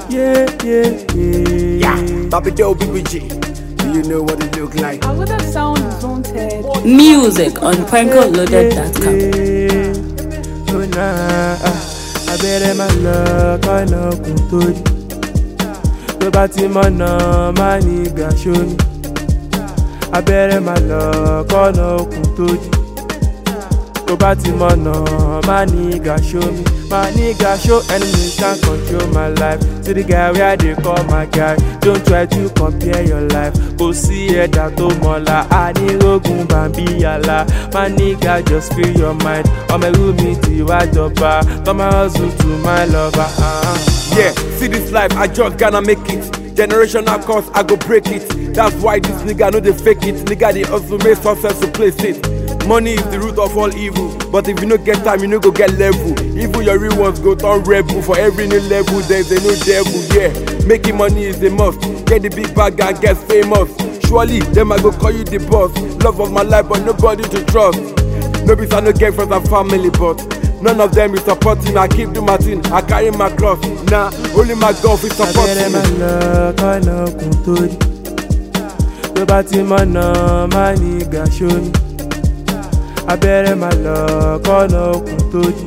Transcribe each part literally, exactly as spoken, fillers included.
Yeah, yeah, yeah. Yeah, Bobby Doe, B B G. Do you know what it look like? I would have sound wanted. Music on prankle loaded dot com. Oh nah, I better my luck, I know kuntori. To bati mana, my nigga show me. I better my luck, I know kuntori. To bati mana, my nigga show me. My nigga show enemies can't control my life. To the guy where they call my guy. Don't try to compare your life. Go see it that to mola. I need rogun bambi yala. My nigga just free your mind. I'm a roomie to you at the bar. Come my hustle to my lover. Uh-huh. Yeah, see this life, I just gonna make it. Generational course, I go break it. That's why this nigga know they fake it. Nigga they also make success to place it. Money is the root of all evil. But if you no get time, you no go get level. Even your real ones go turn rebel. For every new level, there's a new devil, yeah. Making money is the must. Get the big bag and get famous. Surely, them I go call you the boss. Love of my life, but nobody to trust. No be I no get friends and family, but none of them is supporting. I keep doing my thing, I carry my cross. Nah, only my God is supporting me. I better my luck, I know kuntori. To bati mana, my nigga show me. I better my luck, I know kuntori.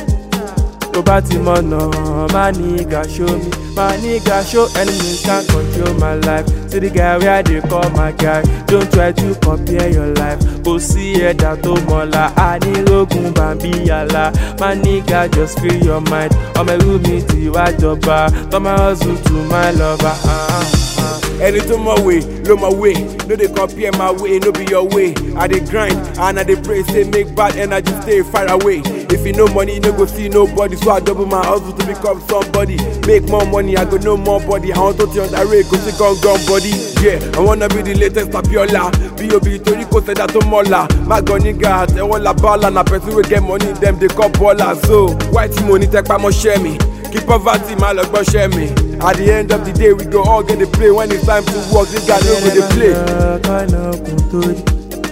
To bati mana, my nigga show me. My nigga show enemies can't control my life. To the guy where they call my guy. Don't try to compare your life. Go see it that to mola. I need rogun bambi yala. My nigga just free your mind. I'm a roomie to you at the bar. Come my hustle to my lover. Uh-huh. Anything my way, low my way. No they compare my way, no be your way. I dey grind and I dey pray, say make bad energy stay far away. If you know money, you no go see nobody. So I double my hustle to become somebody. Make more money, I go know more body. I want to see on that way, go see gun gun body. Yeah, I wanna be the latest Tapiola. B O B Toriko said that to Mola. My gun nigga, they want la bala. Na person will get money, them they call baller. So white money take by my share me. Keep poverty, my luck, but share me. At the end of the day, we go all get the play. When it's time to work, this guy know go the play. I know kuntori.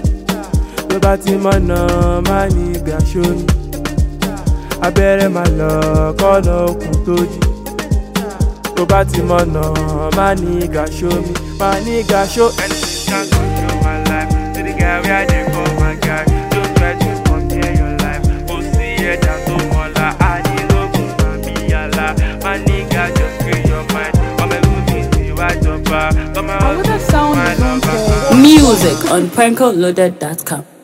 To bati mana, my nigga show me. I better my luck, I know kuntori. To bati mana, my nigga show me. My nigga show enemies can't control my life. To the guy where they call my guy. Don't try to compare your life. Go see it down to mola. I need rogun bambi yala. My nigga just free your mind. I'm a roomie to you at the bar. Come my I would have hustle to my sound lover. wanted. Music on prankle loaded dot com.